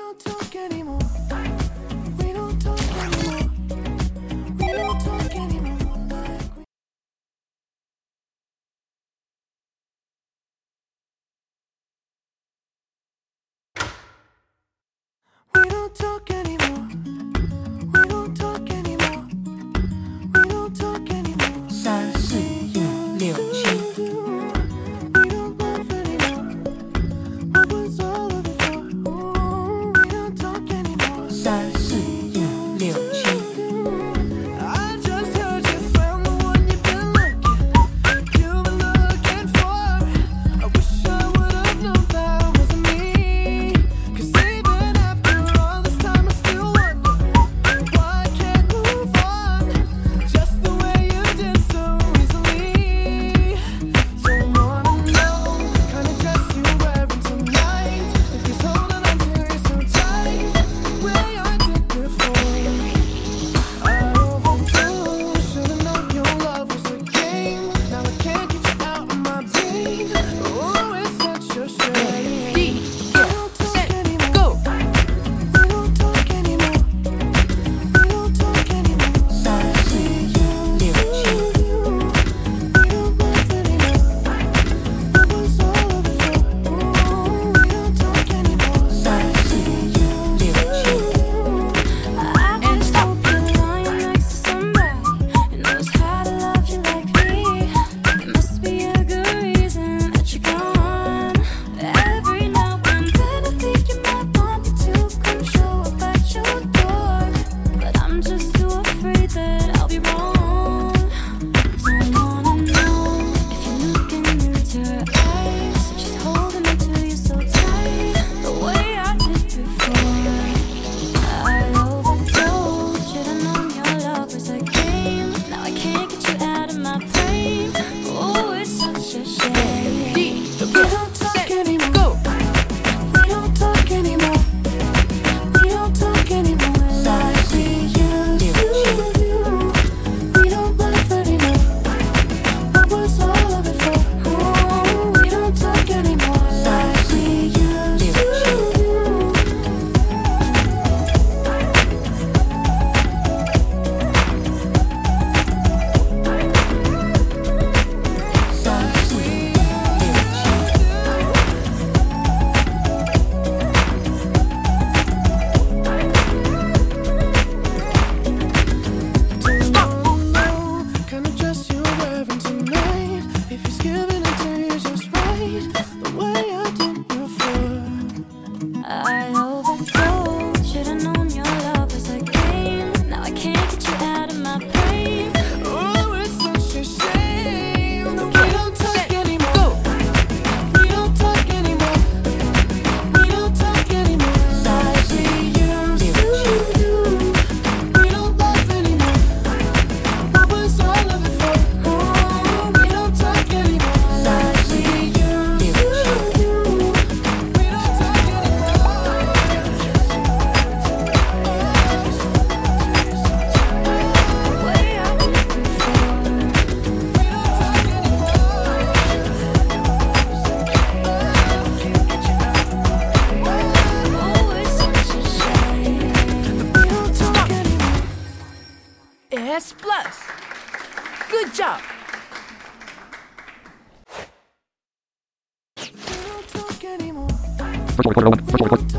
don't talk anymore. We don't talk anymore. We don't talk anymore like we. We don't talk anymore. We don't talk anymore. We don't talk anymore. 3、4、5、6、7。 We don't laugh anymore. What was all of it for? Ooh, we don't talk anymore. 3、4、5、6、7。 I just heard you found the one you've been looking for. I wish I would have known that wasn't me. 'Cause even after all this time I still wonder why I can't move on just the way you did so easily. Don't wanna know the kind of dress you're wearing tonight. If he's holding on to you so tight, the way I did before. I overdosed, should've known your love was a game. Now I can't get you out of my brain. Oh, it's such a shame. D, We don't talk set, anymore. go! We don't talk anymore. We don't talk anymore. 3、4、5、6、7。 We don't laugh anymore. What was all of it for? Ooh, we don't talk anymore. 3、4、5、6、7。 And stop lying next to somebody who knows how to love you like me. There must be a good reason that you're gone. Every now and then I think you might want me to come show up at your door, but I'm just too afraid that I'll be wrong. Don't wanna know if you're looking into her eyes, if she's holding me to you so tight, the way I did before. I overdosed, should've known your love was a game. Now I can't get you out of my brain. Oh, it's such a shame. D, We don't talk set, anymore. go! We don't talk anymore. We don't talk anymore like we used to do. We don't laugh anymore. What was all of it for? Ooh, we don't talk anymore like we used to do. Kind of dress you're wearing tonight. If he's giving it to you just right, the way I did before. I overdosed, should've known your love was a game. Now I can't get you out of my brain. Oh, it's such a shame that we don't talk anymore. Go! We don't talk anymore. We don't talk anymore like we used to do. We don't laugh anymore. What was all of it for? Oh, we don't talk anymore like we used to do. We don't talk anymore. The way I did before. Oh, it's such a shame. We don't talk anymore. S plus. Good job. We don't talk anymore.